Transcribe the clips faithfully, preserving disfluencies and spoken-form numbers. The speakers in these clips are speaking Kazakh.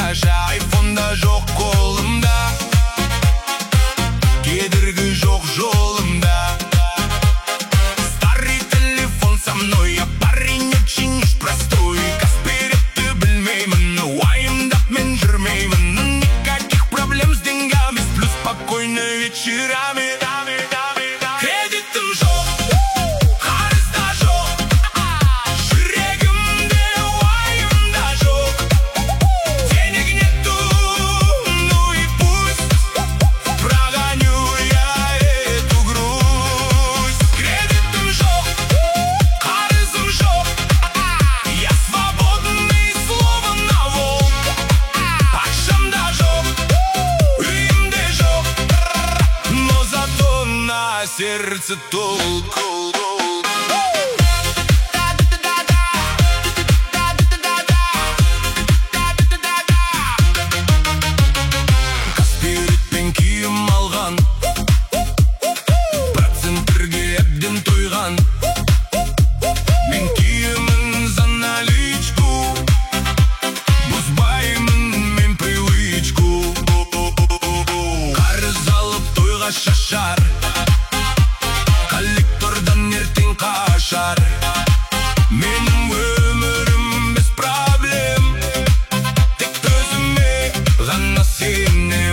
тамаша, айфонда жоқ қолымда, кедергі жоқ жолымда. Старый телефон со мной, я парень очень уж простой. Касперетті білмеймін, уайымдап мен жүрмеймін. Никаких проблем с деньгами, сплю спокойно вечерами. Кредитім жоқ, қарызда жоқ, жүрегімде уайымда жоқ. Денег нету, ну и пусть, прогоню я эту грусть. Кредитім жоқ, қарызым жоқ, я свободный, слово на волк. Ақшамда жоқ, үйімде жоқ, но зато на сердце толк. Касперетпен киім алған, проценттерге әбден тойған. Мен киімін за наличку, бұзбаймын мен привычку. Қарыз алып тойға шашар, коллектордан ертең қашар. Менің өмірім без проблем, тек өзіме ғана сенем.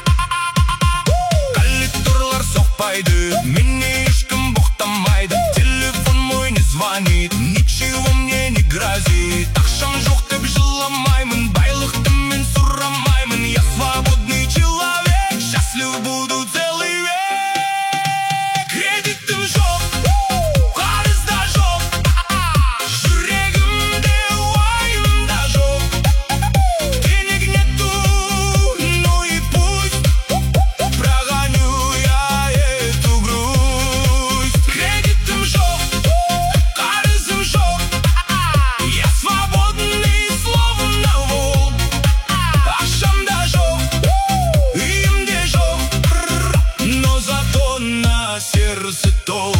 Коллекторлар соқпайды, мене ешкім боқтамайды. Телефон мой не звонит, ничего мне не грозит. Ақшам жоқ деп жыламаймын, байлықты мен сұрамаймын. Я свободный человек, счастлив буду целый век. Кредитім жоқ, қарызда жоқ, жүрегімде уайымда жоқ. Денег нету, ну и пусть, прогоню я эту грусть. Кредитім жоқ, қарызым жоқ, я свободный, слово на волк. Ақшамда жоқ, үйімде жоқ, но зато на сердце толк.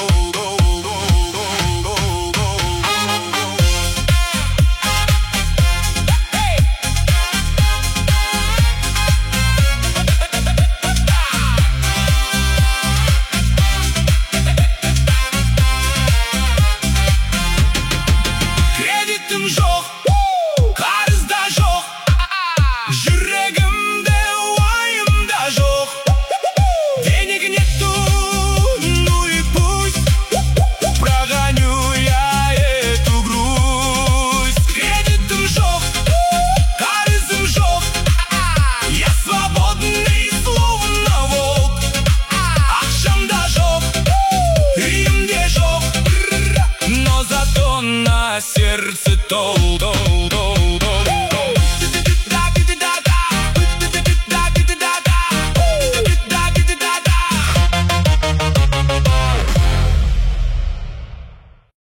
Кредитім жоқ, қарызда жоқ, жүрегімде уайымда жоқ. Денег нету, ну и пусть, прогоню я эту грусть. Кредитім жоқ, қарызым жоқ, я свободный, слово на волк. Ақшамда жоқ, үйімде жоқ, но зато на сердце толк.